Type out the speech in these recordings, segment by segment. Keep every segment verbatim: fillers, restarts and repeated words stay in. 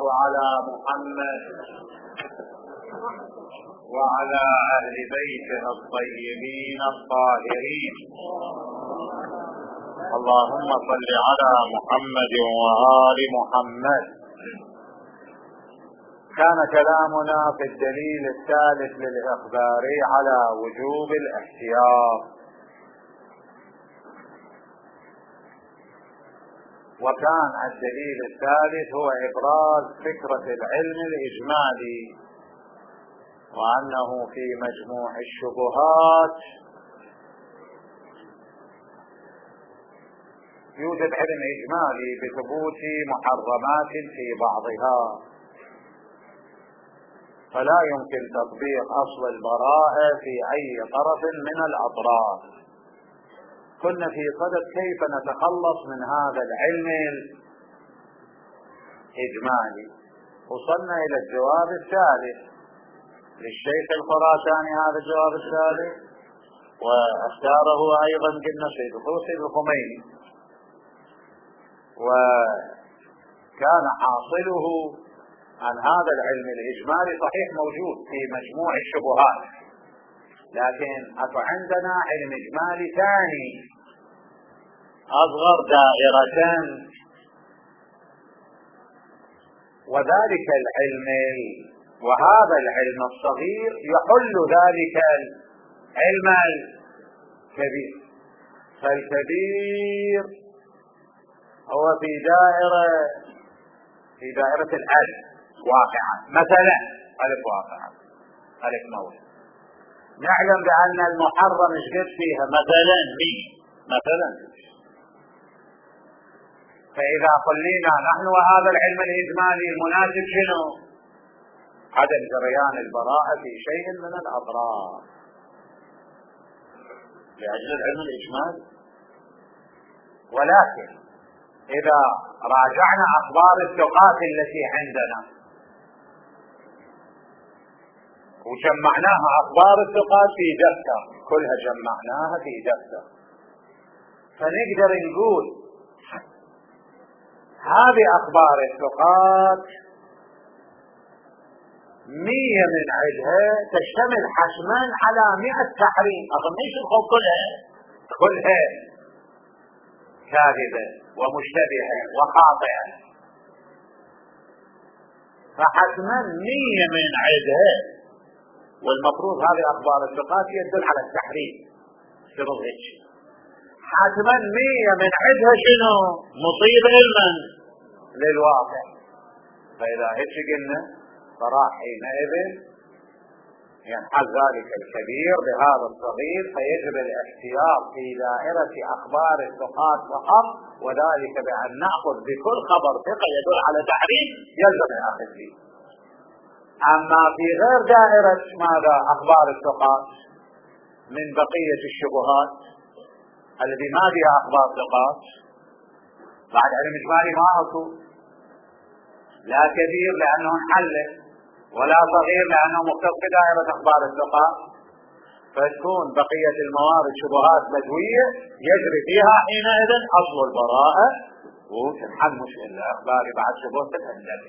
على محمد وعلى أهل بيته الطيبين الطاهرين. اللهم صل على محمد وآل محمد. كان كلامنا في الدليل الثالث للإخبار على وجوب الاحتياط، وكان الدليل الثالث هو إبراز فكرة العلم الإجمالي، وأنه في مجموع الشبهات يوجد علم إجمالي بثبوت محرمات في بعضها، فلا يمكن تطبيق أصل البراءة في أي طرف من الأطراف. كنا في صدد كيف نتخلص من هذا العلم الإجمالي. وصلنا إلى الجواب الثالث للشيخ الخراساني، هذا الجواب الثالث، واختاره أيضا قلنا سيد الحسين الخميني، وكان حاصله أن هذا العلم الإجمالي صحيح موجود في مجموع الشبهات، لكن أكو عندنا علم إجمالي ثاني أصغر دائرة، وذلك العلم وهذا العلم الصغير يحل ذلك العلم الكبير. فالكبير هو في دائرة في دائرة الألف واقعا، مثلا ألف واقعا، ألف موت. نعلم بأن المحرم ايش قد فيها مثلا مي مثلا. فإذا قلنا نحن وهذا العلم الإجمالي المناسب شنو؟ عدم جريان البراءة في شيء من الأطراف لأجل العلم الإجمالي. ولكن إذا راجعنا أخبار الثقات التي عندنا وجمعناها أخبار الثقات في دفتر، كلها جمعناها في دفتر، فنقدر نقول هذه أخبار الثقات مية من عدها تشتمل حتما على مئة تحريم. أظن ايش الخوف كلها كلها كاذبة ومشتبهة وخاطئة، فحتما مية من عدها، والمفروض هذه أخبار الثقات يدل على التحريم، افترض هيك حتما مية من عدها شنو؟ مصيبة علما للواقع. فإذا هيك قلنا فراح حينئذ ينحل ذلك الكبير بهذا الصغير، فيجب الاحتياط في دائرة أخبار الثقات فقط، وذلك بأن نأخذ بكل خبر ثقة يدل على تحريم يلزم الأخذ به. أما في غير دائرة ماذا أخبار الثقات من بقية الشبهات الذي ما بها أخبار ثقات، بعد علم إجمالي ما أصول، لا كبير لأنه انحل، ولا صغير لأنه مختص بدائرة أخبار الثقات، فتكون بقية الموارد شبهات بدوية يجري فيها حينئذ أصل البراءة، وتنحل مشكلة الأخبار بعد شبهة تتهدد.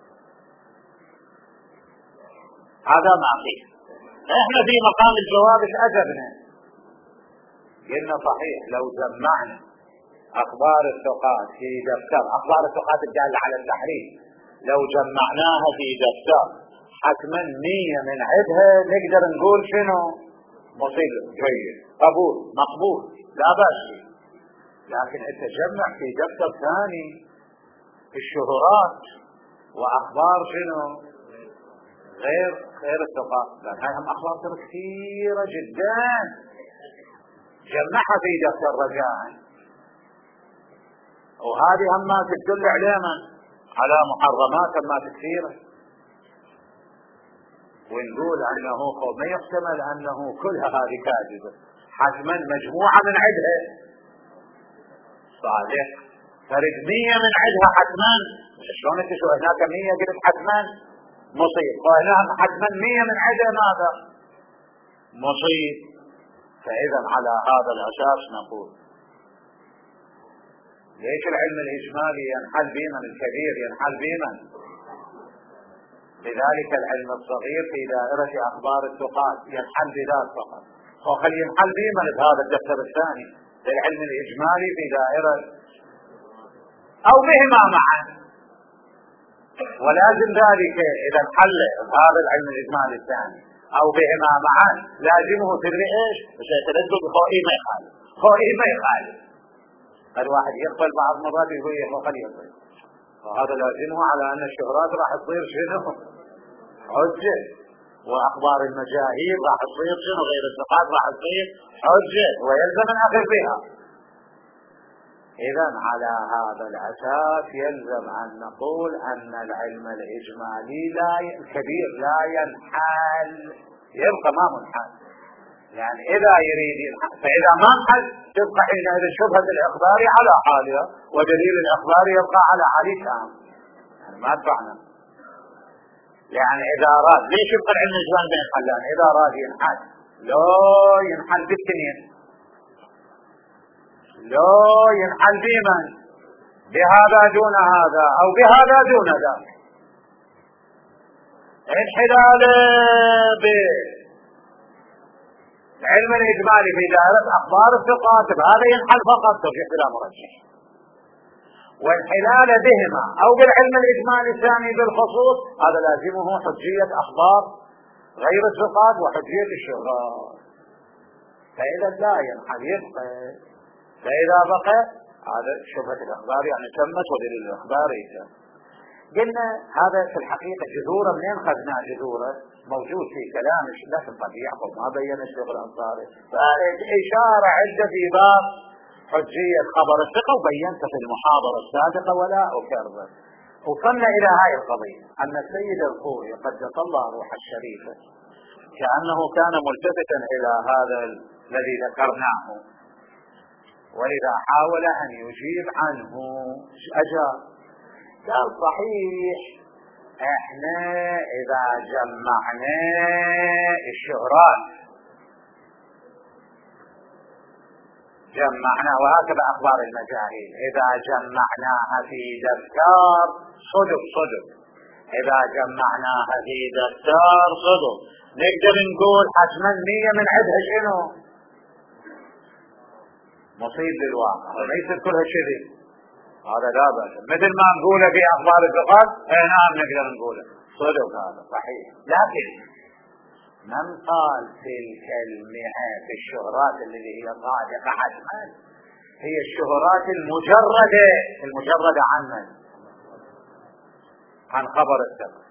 هذا ما فيه. احنا في مقام الجواب أجبنا، قلنا صحيح لو جمعنا أخبار الثقات في دفتر، أخبار الثقات الدالة على التحريم لو جمعناها في دفتر حتما مية من عدها نقدر نقول شنو؟ مصيب، جيد، قبول، مقبول، لا بأس. لكن التجمع في دفتر ثاني في الشهرات وأخبار شنو؟ غير غير الثقات، لأن هاي هم أخبار كثيرة جدا جمعها في دفتر رجاء، وهذه هم ما تدل علينا على محرمات ما كثيرة، ونقول أنه ما يحتمل أنه كلها هذه كاذبة، حتما مجموعة من عدها صالح، فرق مية من عدها حتما. شلون انت شو هناك مية قلت حتما مصيب، وهنا حتما مية من عدها ماذا؟ مصيب. فإذا على هذا الأساس نقول ليش العلم الإجمالي ينحل بمن؟ الكبير ينحل بمن؟ لذلك العلم الصغير في دائرة أخبار الثقات ينحل بذات فقط، وخلي ينحل بمن بهذا الدفتر الثاني للعلم الإجمالي في دائرة أو بهما معا. ولازم ذلك إذا انحل هذا العلم الإجمالي الثاني أو بهما معا لازمه تدري إيش؟ مش يتردد خوئي ما يخالف، خوئي ما يخالف. الواحد يقبل بعض مرات يقول يا خل يقبل، وهذا لازمه على أن الشهرات راح تصير شنو؟ حجة. وأخبار المجاهير راح تصير شنو؟ غير الثقات راح تصير حجة، ويلزم الأخذ بها. إذا على هذا الأساس يلزم أن نقول أن العلم الإجمالي لا الكبير لا ينحل، يبقى ما منحل. يعني إذا يريد ينحل، فإذا ما انحل تبقى حينئذ شبهة الإخبار على حالها ودليل الإخبار يبقى على حاله تام. يعني ما دفعنا. يعني إذا أراد ليش يبقى العلم الإجمالي ما ينحل؟ يعني إذا أراد ينحل لو ينحل بالتنين، لو ينحل بمن؟ بهذا دون هذا أو بهذا دون ذاك. انحلال بالعلم الإجمالي في دائرة أخبار الثقات بهذا ينحل فقط ترجح بلا مرجح، والانحلال بهما أو بالعلم الإجمالي الثاني بالخصوص هذا لازمه حجية أخبار غير الثقات وحجية الشهرات. فإذا لا ينحل يبقى، فإذا بقى هذا شبهة الأخبار يعني تمت ودليل الأخبار يتم. قلنا هذا في الحقيقة جذوره منين خذنا جذوره؟ موجود في كلام الشيخ الطبيعي وما بين الشيخ الأنصاري، فإشارة عدة في باب حجية خبر الثقة وبينت في المحاضرة السابقة ولا أكرر. وصلنا إلى هاي القضية أن السيد الخوئي قدس الله روح الشريفة كأنه كان ملتفتا إلى هذا الذي ذكرناه، وإذا حاول أن يجيب عنه أجاب قال صحيح احنا إذا جمعنا الشهرات جمعنا، وهكذا أخبار المجاهيل إذا جمعناها في دفتر صدق صدق، إذا جمعناها في دفتر صدق نقدر نقول حتما نية من عدها شنو؟ مصيب للواقع، وليس كلها شذي. هذا لا بأس، مثل ما نقوله في أخبار الثقات اي نعم نقدر نقوله صدق، هذا صحيح. لكن من قال تلك المئة في الشهرات التي هي صادقة حتما هي الشهرات المجردة، المجردة عن من؟ عن خبر الثقة.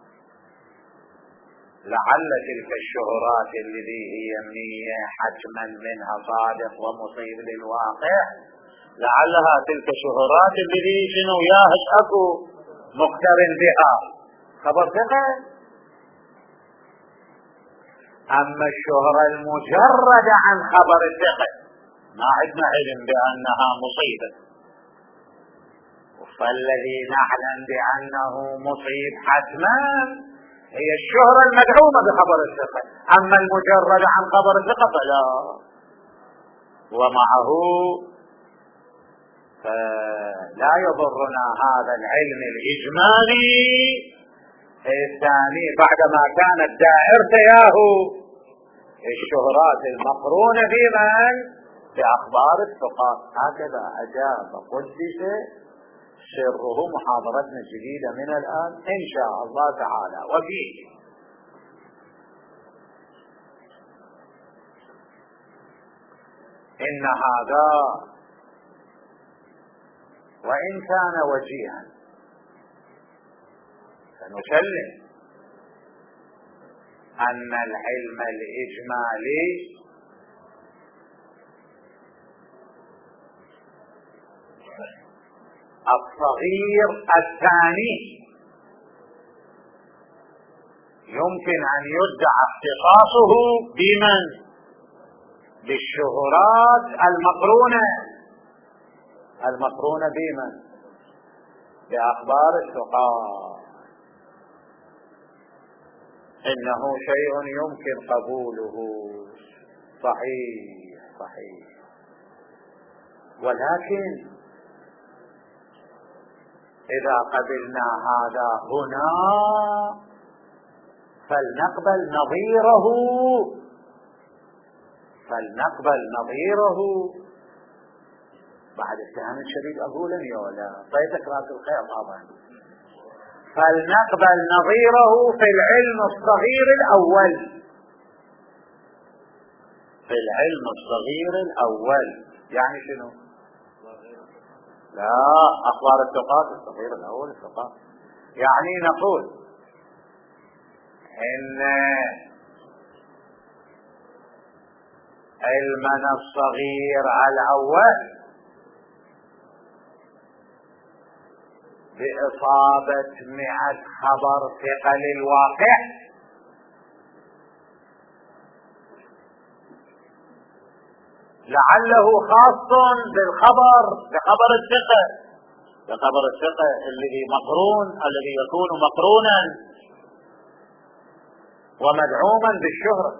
لعل تلك الشهرات التي هي مية حتما منها صادق ومصيب للواقع، لعلها تلك الشهرات التي شنو ياهش اكو مقترن بها خبر ثقة. اما الشهرة المجردة عن خبر الثقة ما عندنا علم بانها مصيبة، فالذي نعلم بانه مصيب حتما هي الشهرة المدعومة بخبر الثقة، اما المجردة عن خبر الثقة فلا. ومعه فلا يضرنا هذا العلم الإجمالي الثاني بعدما كانت دائرته ياهو الشهرات المقرونة بمن؟ بأخبار الثقات. هكذا أجاب قدس سره محاضرتنا الجديدة من الآن إن شاء الله تعالى. وفيه إن هذا وإن كان وجيها فنسلم أن العلم الإجمالي الصغير الثاني يمكن أن يدعى اختصاصه بمن؟ بالشهرات المقرونة المقرونة بمن؟ بأخبار الثقات. إنه شيء يمكن قبوله، صحيح صحيح. ولكن إذا قبلنا هذا هنا فلنقبل نظيره فلنقبل نظيره بعد اتهام شديد أقولني ولا طيتك راس الخير طبعا. فلنقبل نظيره في العلم الصغير الأول في العلم الصغير الأول يعني شنو؟ لا، أخبار الثقات الصغير الأول الثقات، يعني نقول إن علمنا الصغير الأول بإصابة مئة خبر ثقة للواقع لعله خاص بالخبر بخبر الثقة بخبر الثقة الذي مقرون الذي يكون مقرونا ومدعوما بالشهرة.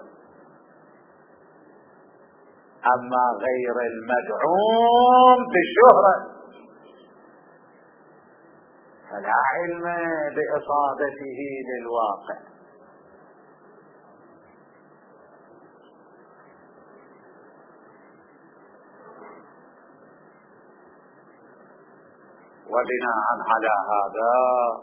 أما غير المدعوم بالشهرة فلا علم بإصابته للواقع. وبناء على هذا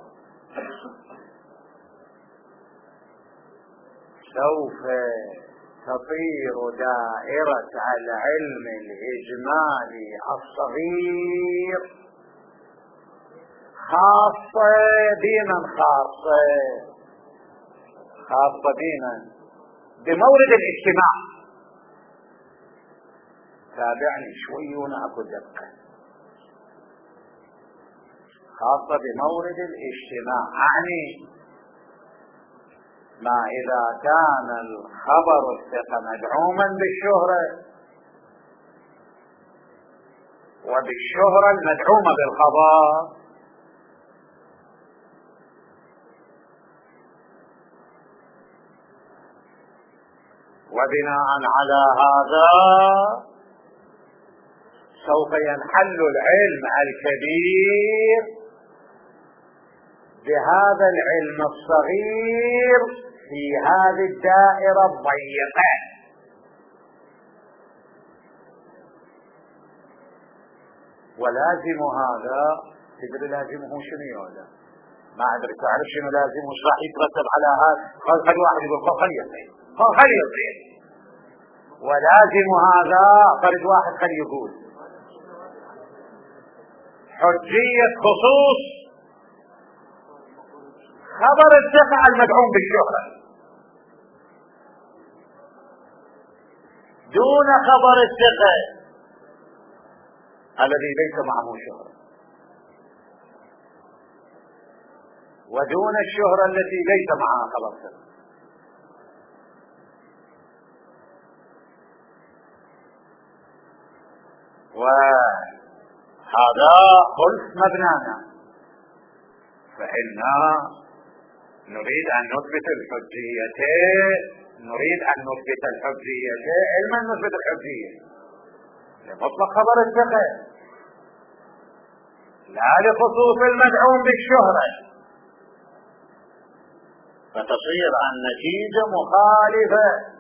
سوف تطير دائرة العلم الإجمالي الصغير خاصة بمن خاصة خاصة بمن بمورد الاجتماع. تابعني شوي ونأكل دقة. خاصة بمورد الاجتماع يعني ما إذا كان الخبر الثقة مدعوما بالشهرة وبالشهرة المدعومة بالخبر وبناء على هذا سوف ينحل العلم الكبير بهذا العلم الصغير في هذه الدائرة الضيقة. ولازم هذا تدري لازمه شنو ولا ما أدري تعرف شنو لازمه ايش راح يترتب على هذا. خلي واحد يقول خلي يصير خلي يصير ولازم هذا فرد واحد خلي يقول حجية خصوص خبر الثقة المدعوم بالشهرة دون خبر الثقة الذي ليس معه شهرة ودون الشهرة التي ليس معها خبر ثقة. وهذا خلف مبنانا فإننا نريد أن نثبت الحجية نريد أن نثبت الحجية علما نثبت الحجية لمطلق خبر الثقة لا لخصوص المدعوم بالشهرة فتصير النتيجة مخالفة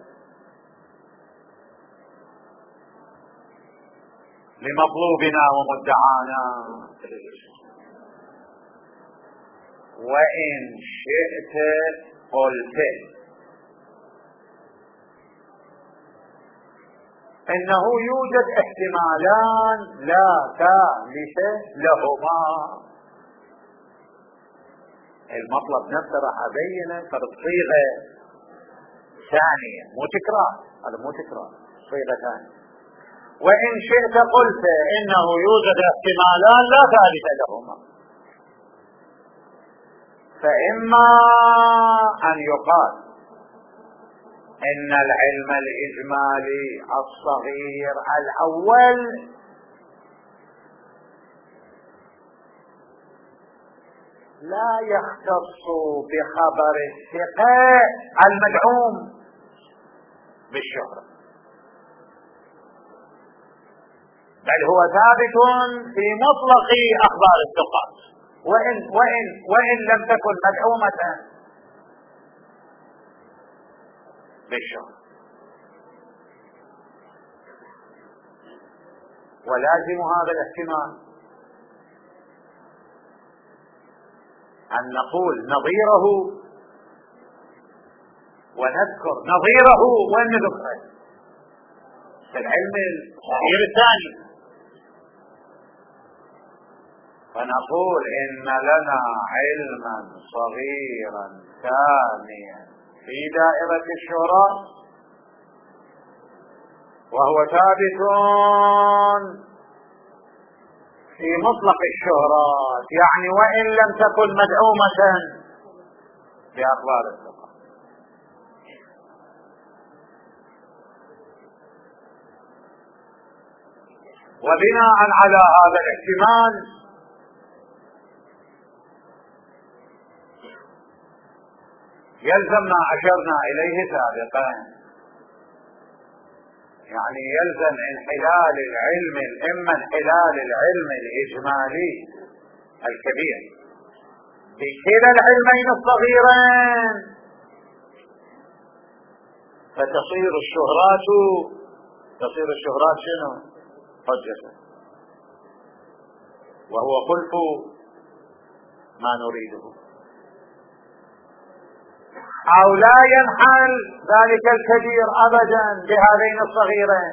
لمطلوبنا ومدعانا. وإن شئت قلت إنه يوجد احتمالان لا ثالث لهما. المطلب نفسه راح أبينه فرد صيغة ثانية مو تكرار هذا مو تكرار صيغة ثانية. وإن شئت قلت إنه يوجد احتمالان لا ثالث لهما فإما أن يقال إن العلم الإجمالي الصغير الأول لا يختص بخبر الثقة المدعوم بالشهرة بل هو ثابت في مطلق أخبار الثقات وإن, وإن, وإن لم تكن مدعومة بالشهرة. ولازم هذا الاحتمال أن نقول نظيره ونذكر نظيره وأن ذكره في العلم الصغير الثاني، فنقول إن لنا علما صغيرا ثانيا في دائرة الشهرة وهو ثابت في مطلق الشهرات، يعني وإن لم تكن مدعومة بأخبار الثقة. وبناء على هذا الاحتمال يلزم ما أشرنا إليه سابقا، يعني يلزم انحلال العلم إما انحلال العلم الإجمالي الكبير بكلا العلمين الصغيرين، فتصير الشهرات تصير الشهرات شنو؟ حجة، وهو خلف ما نريده. أو لا ينحل ذلك الكبير أبدا بهذين الصغيرين،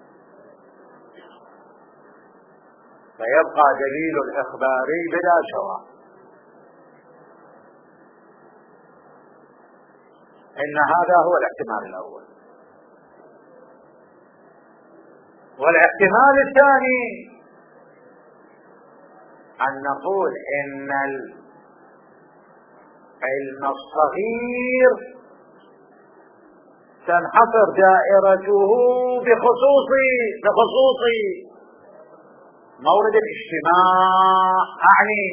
فيبقى دليل الإخباري بلا شواهد. إن هذا هو الاحتمال الأول. والاحتمال الثاني أن نقول إن العلم الصغير تنحصر دائرته بخصوص بخصوص مورد الاجتماع، أعني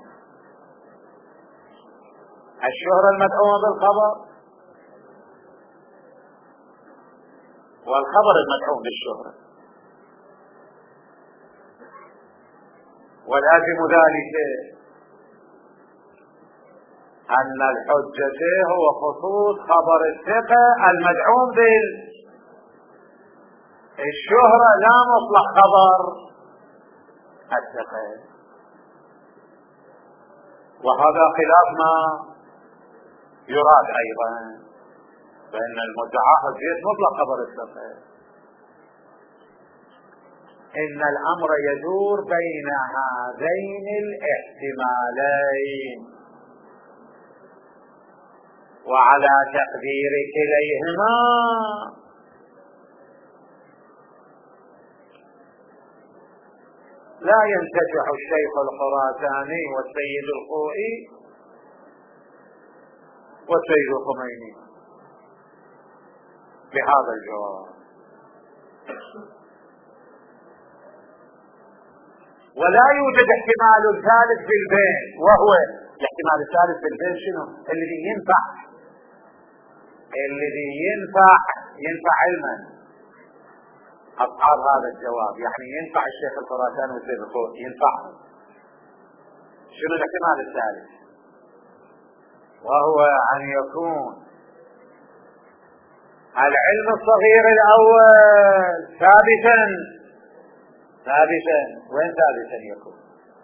الشهرة المدعومة بالخبر والخبر المدعوم بالشهرة، ولازم ذلك أن الحجة هو خصوص خبر الثقة المدعوم بالشهرة لا مطلق خبر الثقة، وهذا خلاف ما يراد أيضا، فإن المدعى حجية مطلق خبر الثقة. إن الأمر يدور بين هذين الاحتمالين، وعلى تقدير كليهما لا ينتفع الشيخ الخراساني والسيد الخوئي والسيد الخميني بهذا الجواب. ولا يوجد احتمال ثالث في البين، وهو الاحتمال الثالث في البين شنو؟ الذي ينفع الذي ينفع ينفع علما أصحاب هذا الجواب، يعني ينفع الشيخ الخراساني والسيد الخوئي ينفع. شنو الاحتمال الثالث؟ وهو أن يكون العلم الصغير الأول ثابتا ثابتا وين ثابتا يكون؟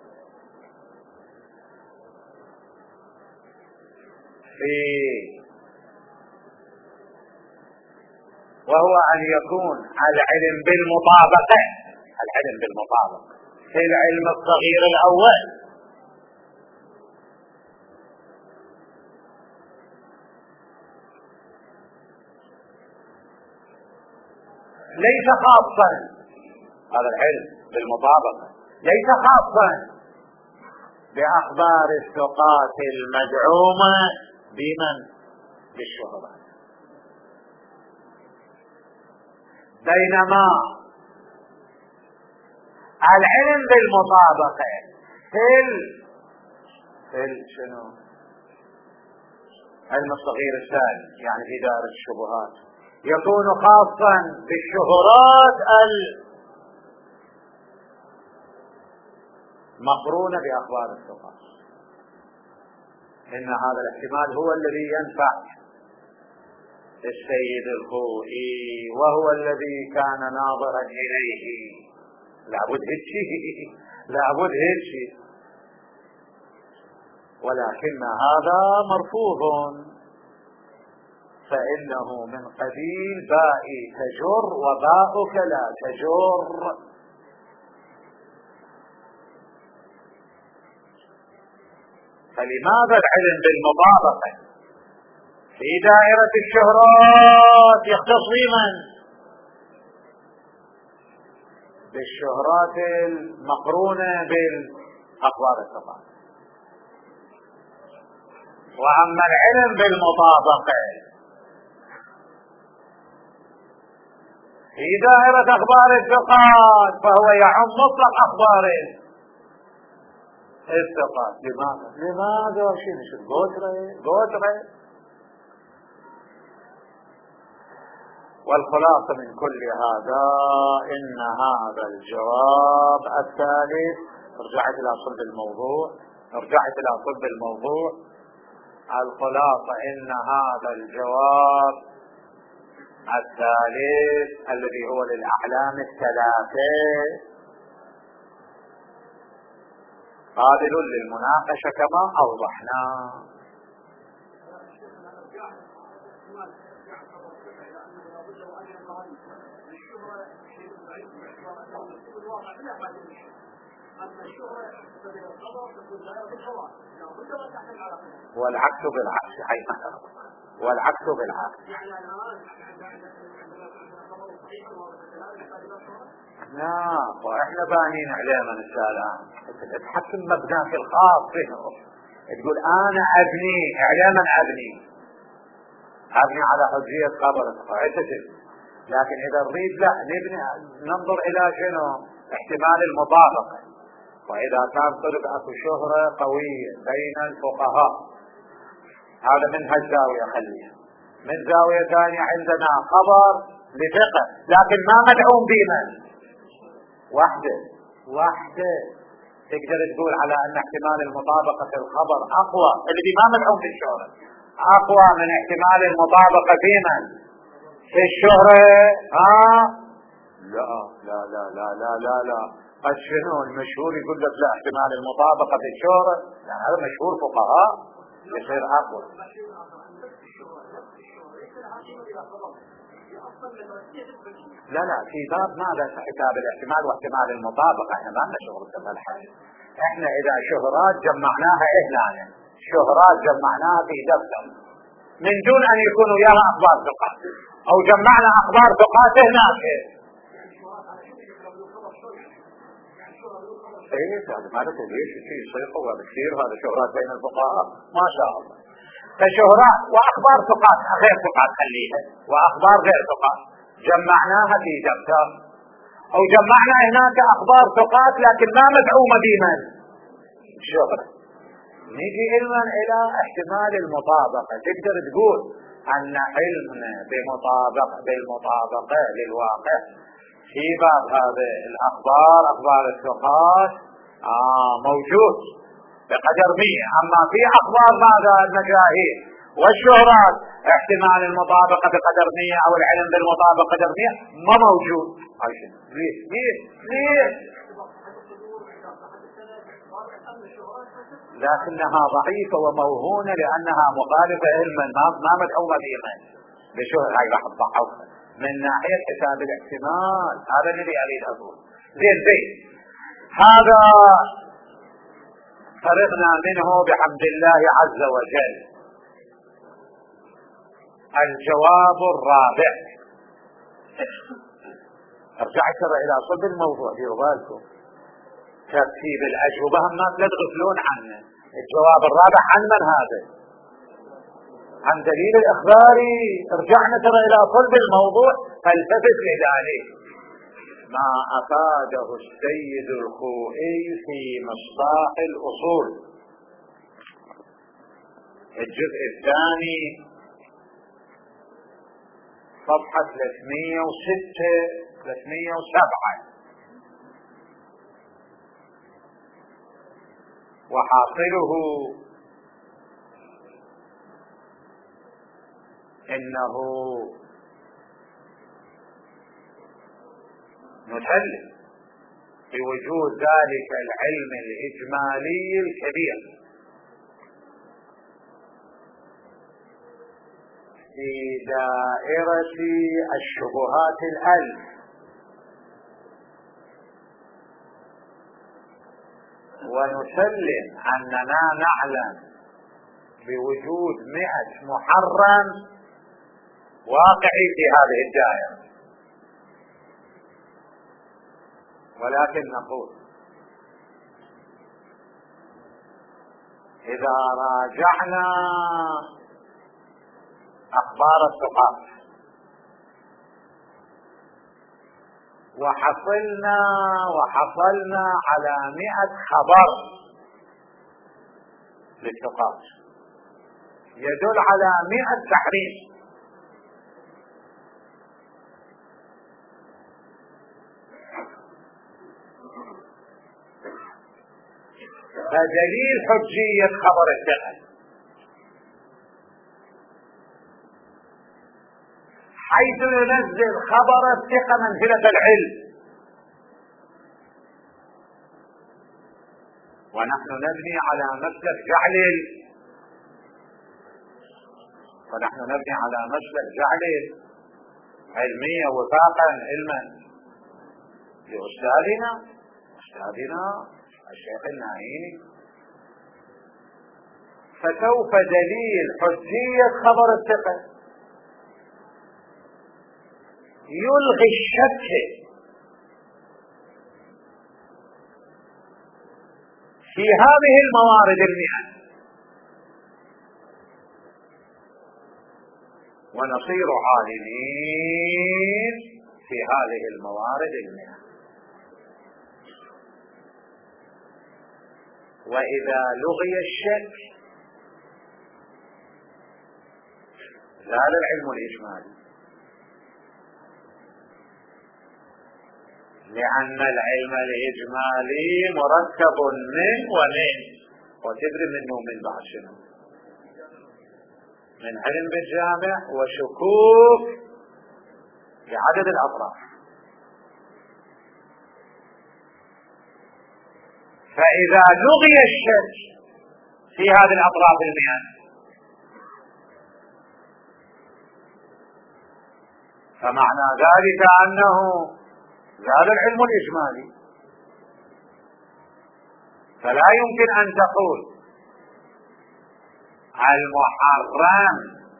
في وهو أن يكون العلم بالمطابقة العلم بالمطابقة في العلم الصغير الأول ليس خاصا، هذا العلم بالمطابقة ليس خاصا بأخبار الثقات المدعومة بمن؟ بالشهرة، بينما العلم بالمطابقة في ال في ال شنو؟ علم الصغير الثاني، يعني في دائرة الشبهات، يكون خاصا بالشهرات المقرونة بأخبار الثقات. إن هذا الاحتمال هو الذي ينفع السيد الخوئي وهو الذي كان ناظرا إليه. لابد هيك لابد هيك، ولكن هذا مرفوض، فإنه من قبيل بائي تجر وباؤك لا تجر. فلماذا العلم بالمطابقة في دائرة الشهرات يختص بمن؟ بالشهرات المقرونة بالأخبار الثقافية. وأما العلم بالمطابقة في دائرة أخبار الثقات فهو يعم مطلق أخبار الثقات. لماذا؟ لماذا؟ شنو شنو قوترة قوترة. والخلاصة من كل هذا إن هذا الجواب الثالث، رجعت إلى صلب الموضوع رجعت إلى صلب الموضوع الخلاصة إن هذا الجواب الثالث الذي هو للأحلام الثلاثة قابل للمناقشة كما أوضحنا. والعكس بالعكس حيث والعكس بالعكس. نعم، واحنا بانين علينا السلام تتحكم مبناك الخاص فيه، تقول انا ابني علينا ابني ابني على حجية قبرك، لكن اذا نريد لا نبني ننظر الى شنو احتمال المطابقة. واذا كان صدق اكو شهرة قوية بين الفقهاء هذا من هالزاوية خليها. من زاوية ثانية عندنا خبر لثقة لكن ما مدعوم بمن وحده وحده تقدر تقول على ان احتمال المطابقة في الخبر اقوى الذي ما مدعوم في الشهرة اقوى من احتمال المطابقة في من في الشهرة. ها لا لا لا لا لا لا لا قد شنو المشهور يقول لك لا احتمال المطابقة في الشهرة، يعني هذا مشهور فقهاء يصير اقوى. لا لا في باب ماذا حساب الاحتمال واحتمال المطابقة، احنا ما لنا شغل في هالحاجة. احنا اذا شهرات جمعناها هنا شهرات جمعناها في دفتر من دون ان يكونوا وياها اخبار ثقات، او جمعنا اخبار ثقات هناك. ايه هذا ما ادري ليش شيء يصير هو بكثير هذا شهرات بين الفقهاء ما شاء الله. فشهرات واخبار ثقات غير ثقات خليها واخبار غير ثقات جمعناها في دفتر، او جمعنا هناك اخبار ثقات لكن ما مدعومه بمن شهرة. نيجي علما الى احتمال المطابقة، تقدر تقول ان علمنا بمطابقة بالمطابقة للواقع في باب هذه الاخبار اخبار الثقات آه موجود بقدر مية. اما في اخبار ماذا المجاهيل والشهرات احتمال المطابقة بقدر مية او العلم بالمطابقة قدر مية ما موجود. ليه ليه ليه لكنها ضعيفة وموهونة لانها مخالفة علما ما مدعومة بإيمان بشهر. هاي راح تضعفها من ناحية حساب الاحتمال. هذا الذي اريد اقول. زين زين هذا فرغنا منه بحمد الله عز وجل. الجواب الرابع، ارجع ترى الى صلب الموضوع في بالكم ترتيب الاجوبه هم لا تغفلون عنه. الجواب الرابع عن من هذا؟ عن دليل الاخباري. ارجعنا ترى الى صلب الموضوع فالتفت لذلك ما افاده السيد الخوئي في مصباح الاصول الجزء الثاني صفحة ثلاثمية وستة ثلاثمية وسبعة، وحاصله إنه نسلم بوجود ذلك العلم الإجمالي الكبير في دائرة الشبهات الألف، ونسلم أننا نعلم بوجود مئة محرم واقعي في هذه الدائرة، ولكن نقول إذا راجعنا أخبار الثقات وحصلنا وحصلنا على مئة خبر للثقات يدل على مئة تحريم، فدليل حجية خبر الثقة حيث ينزل خبر الثقة منزلة العلم، ونحن نبني على مسلك جعل ونحن نبني على مسلك جعل علمية وفاقا علما لأستاذنا أستاذنا الشيخ الناهيني. فسوف دليل حجية خبر الثقة يلغي الشك في هذه الموارد المئة، ونصير عالمين في هذه الموارد المئة. وإذا لغي الشك زال العلم الإجمالي، لأن العلم الإجمالي مركب من ومن، وتدري منه من بعد شنو؟ من علم بالجامع وشكوك بعدد الأطراف. فإذا لغي الشك في هذه الأطراف المئة فمعنى ذلك أنه زال العلم الإجمالي، فلا يمكن أن تقول المحرم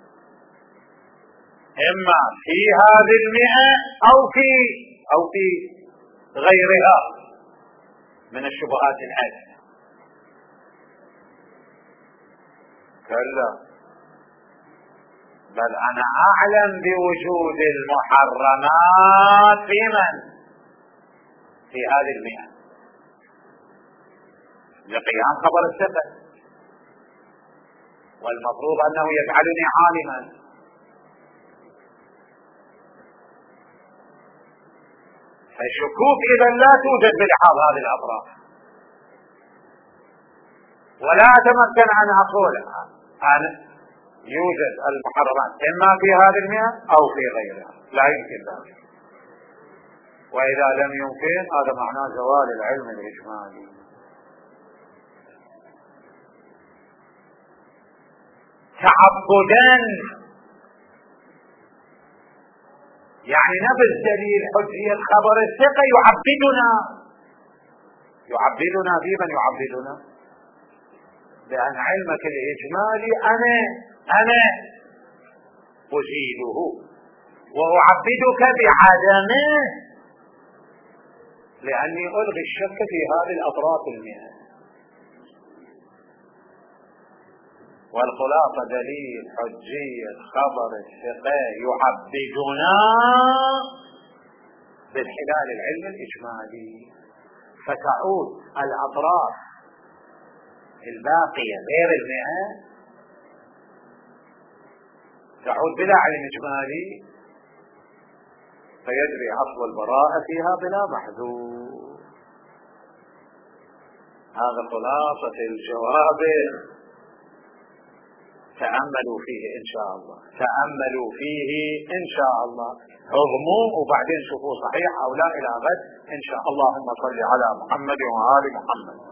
إما في هذه المئة أو في أو في غيرها من الشبهات الحادثة. كلا، بل أنا أعلم بوجود المحرمات في من؟ في هذه المئة لقيام خبر الثقة، والمفروض أنه يجعلني عالما. فالشكوك إذا لا توجد بلحاظ هذه الأطراف، ولا أتمكن أن أقول أنا يوجد المحرمات إما في هذه المئة أو في غيرها، لا يمكن ذلك. وإذا لم يمكن هذا معناه زوال العلم الإجمالي. تعبدا يعني نبذ دليل حجية خبر الثقة يعبدنا يعبدنا في من يعبدنا بأن علمك الإجمالي أنا أنا أزيله وأعبدك بعدمه، لأني ألغي الشك في هذه الأطراف المئة. والخلاصة دليل حجية خبر الثقة يعبدنا بالحلال العلم الإجمالي، فتعود الأطراف الباقية غير المئة تعود بلا علم إجمالي، فيجري أصل البراءة فيها بلا محذور. هذا خلاصة الجواب تأملوا فيه إن شاء الله، تأملوا فيه إن شاء الله، هضموا وبعدين شوفوا صحيح أو لا إلى غد إن شاء الله. اللهم صل على محمد وآل محمد.